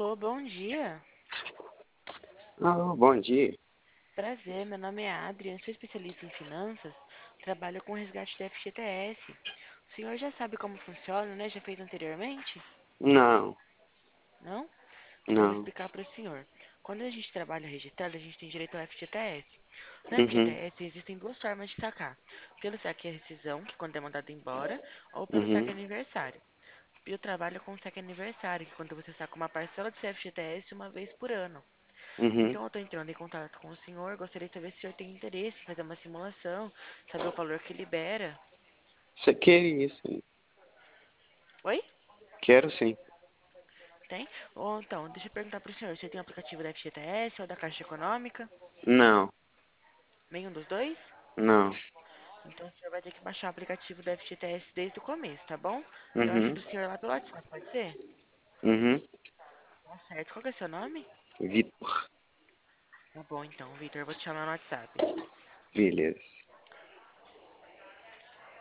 Alô, bom dia. Alô, bom dia. Prazer, meu nome é Adrian, sou especialista em finanças, trabalho com resgate da FGTS. O senhor já sabe como funciona, né? Já fez anteriormente? Não, Não? Então eu vou não. explicar para o senhor. Quando a gente trabalha registrado, a gente tem direito ao FGTS. No Uhum, FGTS existem duas formas de sacar. Pelo saque e rescisão, que é quando é mandado embora, ou pelo saque uhum, aniversário. E eu trabalho com saque aniversário, que é quando você saca uma parcela do seu FGTS uma vez por ano. uhum. Então eu estou entrando em contato com o senhor, gostaria de saber se o senhor tem interesse em fazer uma simulação, saber o valor que libera. Você queria, sim. Oi? Quero sim. Tem? Ou então, deixa eu perguntar para o senhor, você tem o aplicativo da FGTS ou da Caixa Econômica? Não, Nenhum dos dois? não. Então o senhor vai ter que baixar o aplicativo da FGTS desde o começo, tá bom? Eu Uhum, ajudo o senhor lá pelo WhatsApp, pode ser? uhum. Tá certo. Qual que é o seu nome? Vitor, Tá bom então, Vitor, eu vou te chamar no WhatsApp. beleza.